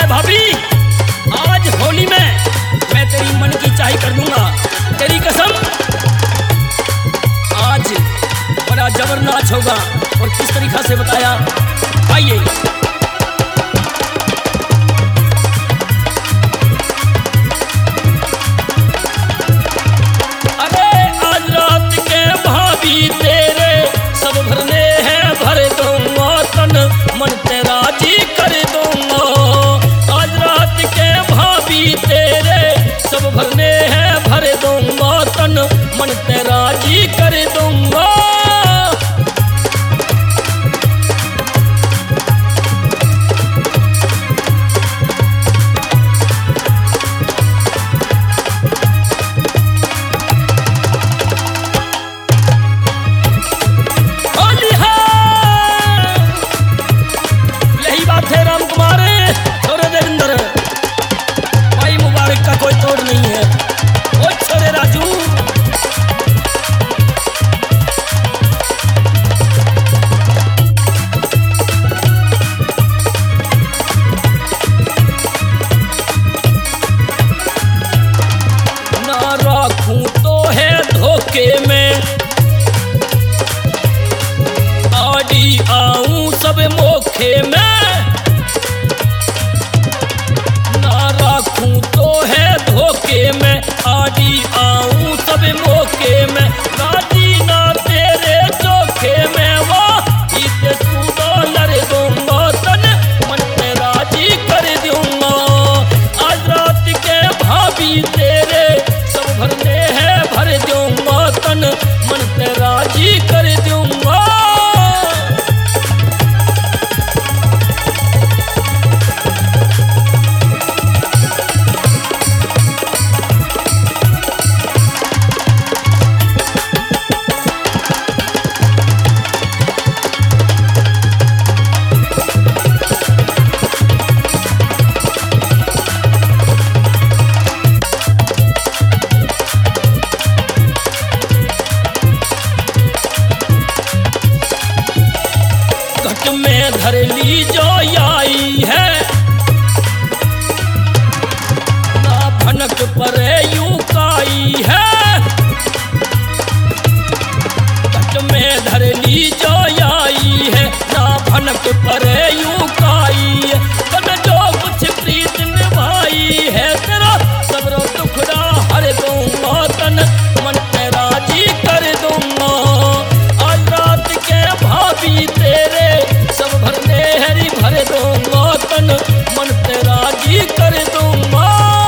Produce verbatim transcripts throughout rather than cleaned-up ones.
भाभी, आज होली में मैं तेरी मन की चाही कर दूंगा, तेरी कसम। आज बड़ा जबर नाच होगा और किस तरीका से बताया, आइए। अरे आज रात के भाभी तेरे सब भरने हैं, भर दूंगा तन मन तेरा जी कर दूंगा। आज रात के भाभी तेरे सब भरने हैं, भर दूंगा तन मन तेरा जी कर दूंगा। में आड़ी आऊं सब मोखे में, ना राखूं तो है धोखे में। आड़ी आऊं सब मोखे में, राजी ना तेरे चोखे में। वो इसे तू डॉलर दूंगा तन मन में राजी कर दूंगा। आज रात के भाभी तेरे सब भरने हैं, भर दूंगा तन मन पे राजी कर दूंगा। में धर ली जो आई है, ना भनक परे यूं काई है। कट में धर ली जो आई है, ना भनक परे यूं काई है। तन जो कुछ प्रीत निभाई है, तेरा सबरो दुखड़ा हर दूंगा तन मन पे राजी कर दूंगा। आज रात के भाभी तेरे सब भरने हरी भर दूंगा तन मन पे राजी कर दूंगा।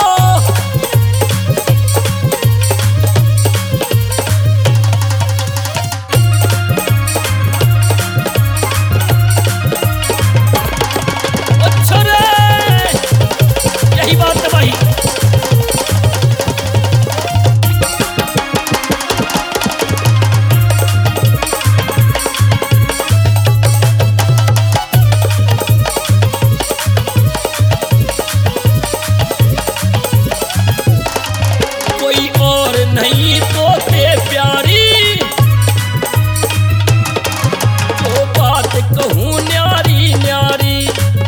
अच्छा रे, यही बात है भाई। नहीं तो ते प्यारी तो बात कहूँ न्यारी न्यारी।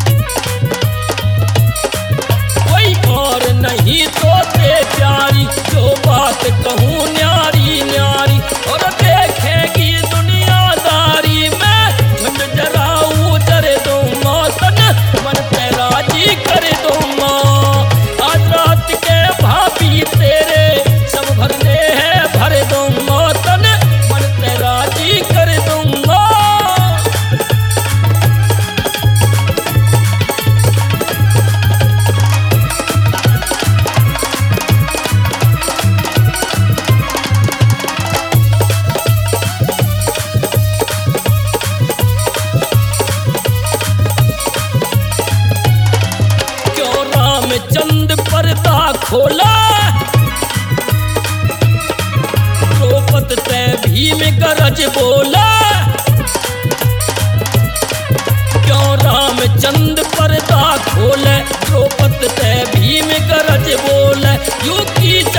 कोई और नहीं तो ते प्यारी, जो बात कहूँ न्यारी न्यारी। और देखेगी दुनियादारी में झुंड जराऊ जर दूंगा तन मन पे राजी कर दूंगा। आज रात के भाभी तेरे सब भरने हैं, भर दूंगा तन मन पे राजी कर दूंगा। क्यों रामचंद पर्दा खोला, द्रौपद ते भीम गरज बोला। क्यों रामचंद पर्दा खोले, द्रौपद ते भीम गरज बोले। यूं की